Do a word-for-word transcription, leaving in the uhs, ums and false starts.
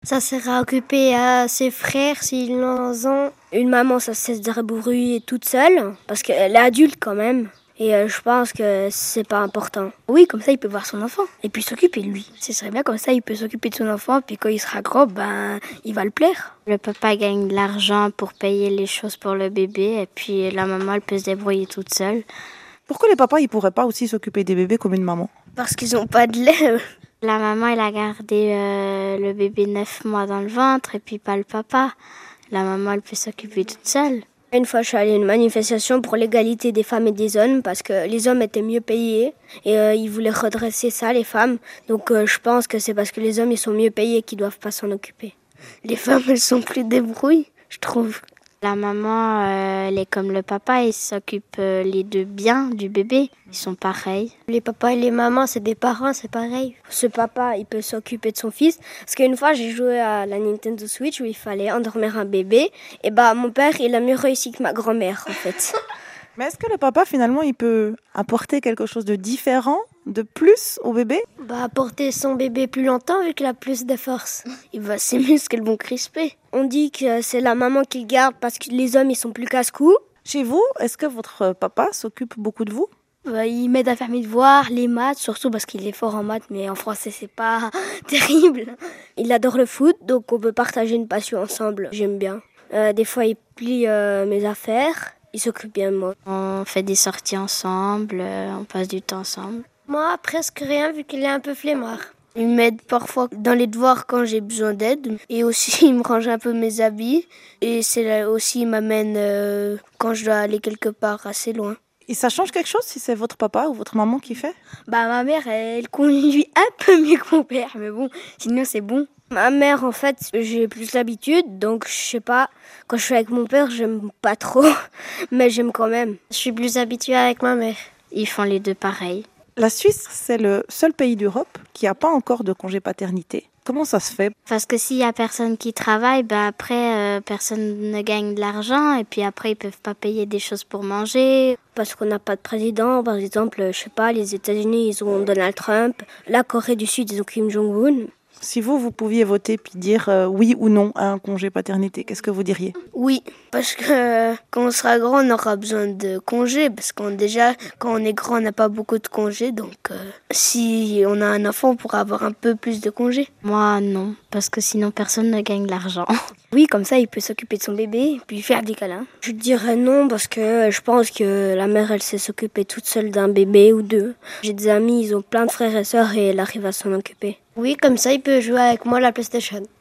Ça sert à occuper à ses frères s'ils en ont. Une maman, ça cesse de débrouiller toute seule, parce qu'elle est adulte quand même. Et euh, je pense que c'est pas important. Oui, comme ça, il peut voir son enfant et puis s'occuper de lui. Ce serait bien, comme ça, il peut s'occuper de son enfant, puis quand il sera grand, ben, il va le plaire. Le papa gagne de l'argent pour payer les choses pour le bébé, et puis la maman, elle peut se débrouiller toute seule. Pourquoi les papas, ils pourraient pas aussi s'occuper des bébés comme une maman? Parce qu'ils ont pas de lait. La maman, elle a gardé euh, le bébé neuf mois dans le ventre, et puis pas le papa. La maman, elle peut s'occuper toute seule. Une fois, je suis allée à une manifestation pour l'égalité des femmes et des hommes parce que les hommes étaient mieux payés et euh, ils voulaient redresser ça, les femmes. Donc euh, je pense que c'est parce que les hommes ils sont mieux payés qu'ils doivent pas s'en occuper. Les femmes, elles sont plus débrouilles, je trouve. La maman, euh, elle est comme le papa, ils s'occupent euh, les deux bien du bébé. Ils sont pareils. Les papas et les mamans, c'est des parents, c'est pareil. Ce papa, il peut s'occuper de son fils. Parce qu'une fois, j'ai joué à la Nintendo Switch où il fallait endormir un bébé. Et bah, mon père, il a mieux réussi que ma grand-mère, en fait. Mais est-ce que le papa, finalement, il peut apporter quelque chose de différent, de plus au bébé? Bah, apporter son bébé plus longtemps vu qu'il a plus de force. Il va, ses muscles vont crisper. On dit que c'est la maman qui le garde parce que les hommes, ils sont plus casse-cou. Chez vous, est-ce que votre papa s'occupe beaucoup de vous? Bah, il m'aide à faire mes devoirs, les maths, surtout parce qu'il est fort en maths, mais en français, c'est pas terrible. Il adore le foot, donc on peut partager une passion ensemble. J'aime bien. Euh, des fois, il plie euh, mes affaires. Il s'occupe bien de moi. On fait des sorties ensemble, euh, on passe du temps ensemble. Moi, presque rien vu qu'il est un peu flemmard. Il m'aide parfois dans les devoirs quand j'ai besoin d'aide. Et aussi, il me range un peu mes habits. Et c'est là aussi, il m'amène euh, quand je dois aller quelque part assez loin. Et ça change quelque chose si c'est votre papa ou votre maman qui fait? Bah, ma mère, elle conduit un peu mieux que mon père. Mais bon, sinon, c'est bon. Ma mère, en fait, j'ai plus l'habitude, donc je sais pas, quand je suis avec mon père, j'aime pas trop, mais j'aime quand même. Je suis plus habituée avec ma mère. Ils font les deux pareil. La Suisse, c'est le seul pays d'Europe qui n'a pas encore de congé paternité. Comment ça se fait? Parce que s'il y a personne qui travaille, ben après, euh, personne ne gagne de l'argent, et puis après, ils peuvent pas payer des choses pour manger. Parce qu'on n'a pas de président, par exemple, je sais pas, les États-Unis, ils ont Donald Trump, la Corée du Sud, ils ont Kim Jong-un. Si vous, vous pouviez voter puis dire euh, oui ou non à un congé paternité, qu'est-ce que vous diriez? Oui, parce que euh, quand on sera grand, on aura besoin de congés. Parce qu'on déjà, quand on est grand, on n'a pas beaucoup de congés. Donc, euh, si on a un enfant, on pourra avoir un peu plus de congés. Moi, non, parce que sinon, personne ne gagne de l'argent. Oui, comme ça, il peut s'occuper de son bébé et puis faire des câlins. Je dirais non parce que je pense que la mère, elle sait s'occuper toute seule d'un bébé ou deux. J'ai des amis, ils ont plein de frères et sœurs et elle arrive à s'en occuper. Oui, comme ça, il peut jouer avec moi à la PlayStation.